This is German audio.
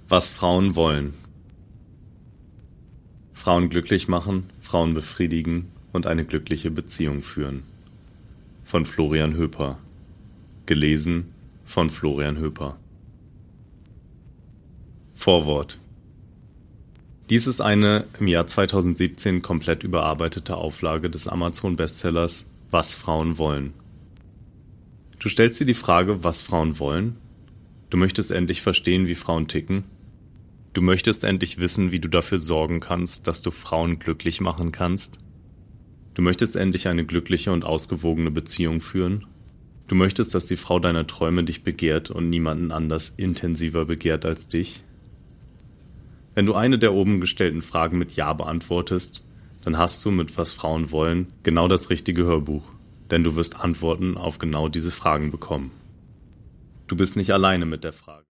Was Frauen wollen. Frauen glücklich machen, Frauen befriedigen und eine glückliche Beziehung führen. Von Florian Höper. Gelesen von Florian Höper. Vorwort. Dies ist eine im Jahr 2017 komplett überarbeitete Auflage des Amazon-Bestsellers Was Frauen wollen. Du stellst dir die Frage, was Frauen wollen? Du möchtest endlich verstehen, wie Frauen ticken? Du möchtest endlich wissen, wie du dafür sorgen kannst, dass du Frauen glücklich machen kannst? Du möchtest endlich eine glückliche und ausgewogene Beziehung führen? Du möchtest, dass die Frau deiner Träume dich begehrt und niemanden anders intensiver begehrt als dich? Wenn du eine der oben gestellten Fragen mit Ja beantwortest, dann hast du mit Was Frauen wollen genau das richtige Hörbuch, denn du wirst Antworten auf genau diese Fragen bekommen. Du bist nicht alleine mit der Frage.